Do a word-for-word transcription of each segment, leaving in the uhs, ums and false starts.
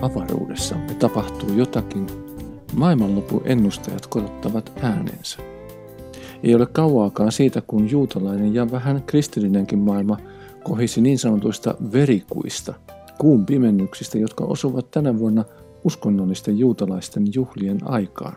avaruudessamme tapahtuu jotakin, maailmanlopun ennustajat korottavat äänensä. Ei ole kauaakaan siitä, kun juutalainen ja vähän kristillinenkin maailma kohisi niin sanotuista verikuista, kuun pimennyksistä, jotka osuvat tänä vuonna uskonnollisten juutalaisten juhlien aikaan.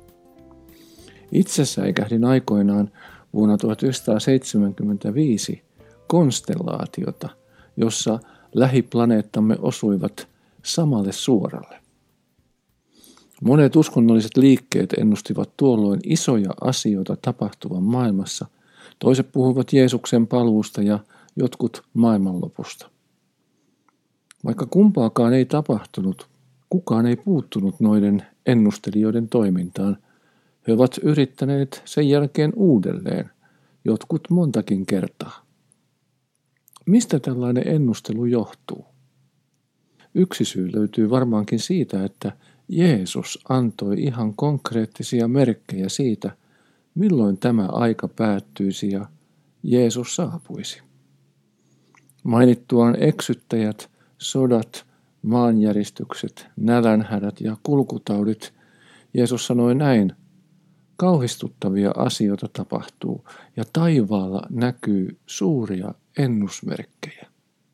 Itse säikähdin aikoinaan vuonna tuhatyhdeksänsataaseitsemänkymmentäviisi konstellaatiota, jossa lähiplaneettamme osuivat samalle suoralle. Monet uskonnolliset liikkeet ennustivat tuolloin isoja asioita tapahtuvan maailmassa. Toiset puhuivat Jeesuksen paluusta ja jotkut maailmanlopusta. Vaikka kumpaakaan ei tapahtunut, kukaan ei puuttunut noiden ennustelijoiden toimintaan. He ovat yrittäneet sen jälkeen uudelleen, jotkut montakin kertaa. Mistä tällainen ennustelu johtuu? Yksi syy löytyy varmaankin siitä, että Jeesus antoi ihan konkreettisia merkkejä siitä, milloin tämä aika päättyisi ja Jeesus saapuisi. Mainittuaan eksyttäjät, sodat, maanjäristykset, nälänhädät ja kulkutaudit, Jeesus sanoi näin: kauhistuttavia asioita tapahtuu ja taivaalla näkyy suuria ennusmerkkejä.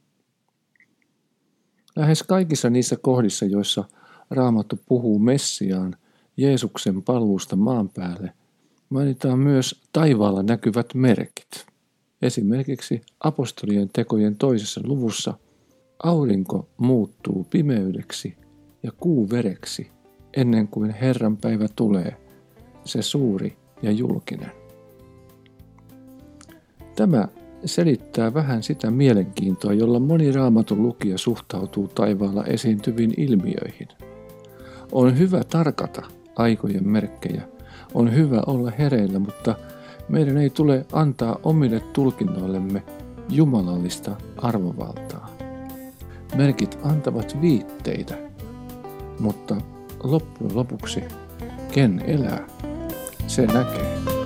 Lähes kaikissa niissä kohdissa, joissa Raamattu puhuu Messiaan, Jeesuksen paluusta maan päälle, mainitaan myös taivaalla näkyvät merkit. Esimerkiksi apostolien tekojen toisessa luvussa aurinko muuttuu pimeydeksi ja kuu vereksi ennen kuin Herran päivä tulee, se suuri ja julkinen. Tämä selittää vähän sitä mielenkiintoa, jolla moni Raamatun lukija suhtautuu taivaalla esiintyviin ilmiöihin. On hyvä tarkata aikojen merkkejä, on hyvä olla hereillä, mutta meidän ei tule antaa omille tulkinnoillemme jumalallista arvovaltaa. Merkit antavat viitteitä, mutta loppujen lopuksi ken elää, se näkee.